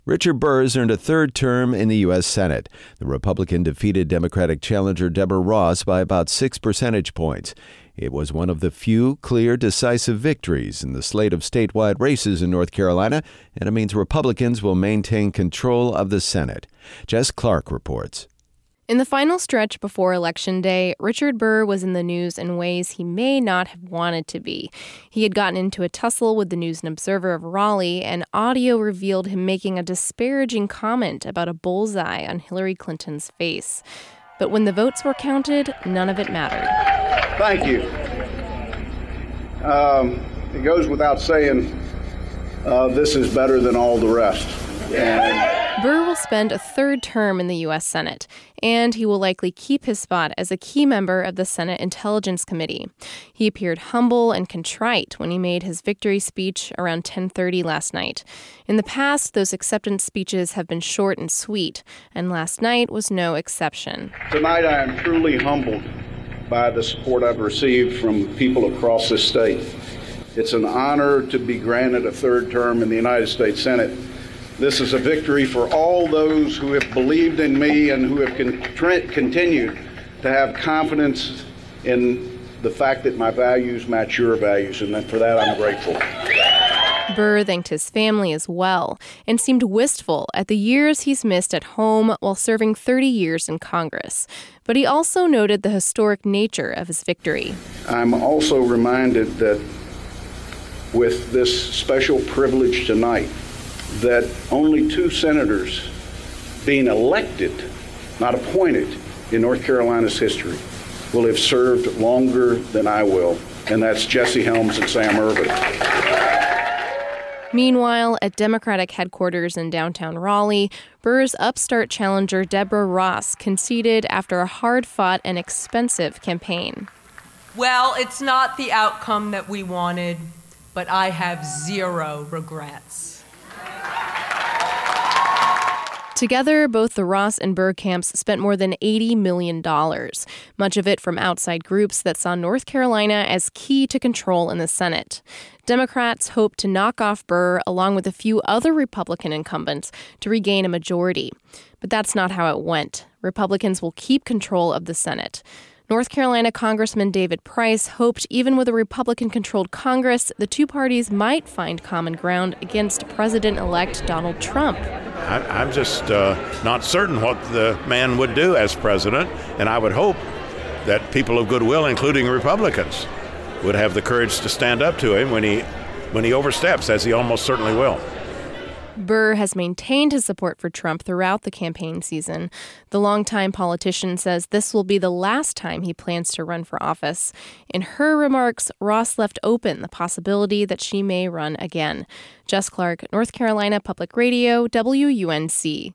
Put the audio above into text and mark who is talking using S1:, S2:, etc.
S1: Richard Burr has earned a third term in the U.S. Senate. The Republican defeated Democratic challenger Deborah Ross by about 6 percentage points. It was one of the few clear, decisive victories in the slate of statewide races in North Carolina, and it means Republicans will maintain control of the Senate. Jess Clark reports.
S2: In the final stretch before Election Day, Richard Burr was in the news in ways he may not have wanted to be. He had gotten into a tussle with the News and Observer of Raleigh, and audio revealed him making a disparaging comment about a bullseye on Hillary Clinton's face. But when the votes were counted, none of it mattered.
S3: Thank you. It goes without saying, this is better than all the rest.
S2: Burr will spend a third term in the U.S. Senate, and he will likely keep his spot as a key member of the Senate Intelligence Committee. He appeared humble and contrite when he made his victory speech around 10:30 last night. In the past, those acceptance speeches have been short and sweet, and last night was no exception.
S3: Tonight I am truly humbled by the support I've received from people across this state. It's an honor to be granted a third term in the United States Senate. This is a victory for all those who have believed in me and who have continued to have confidence in the fact that my values match your values, and for that I'm grateful.
S2: Burr thanked his family as well and seemed wistful at the years he's missed at home while serving 30 years in Congress. But he also noted the historic nature of his victory.
S3: I'm also reminded that with this special privilege tonight, that only 2 senators being elected, not appointed, in North Carolina's history will have served longer than I will, and that's Jesse Helms and Sam Ervin.
S2: Meanwhile, at Democratic headquarters in downtown Raleigh, Burr's upstart challenger Deborah Ross conceded after a hard-fought and expensive campaign.
S4: Well, it's not the outcome that we wanted, but I have 0 regrets.
S2: Together, both the Ross and Burr camps spent more than $80 million, much of it from outside groups that saw North Carolina as key to control in the Senate. Democrats hope to knock off Burr along with a few other Republican incumbents to regain a majority. But that's not how it went. Republicans will keep control of the Senate. North Carolina Congressman David Price hoped even with a Republican-controlled Congress, the two parties might find common ground against President-elect Donald Trump.
S5: I'm just not certain what the man would do as president, and I would hope that people of goodwill, including Republicans, would have the courage to stand up to him when he oversteps, as he almost certainly will.
S2: Burr has maintained his support for Trump throughout the campaign season. The longtime politician says this will be the last time he plans to run for office. In her remarks, Ross left open the possibility that she may run again. Jess Clark, North Carolina Public Radio, WUNC.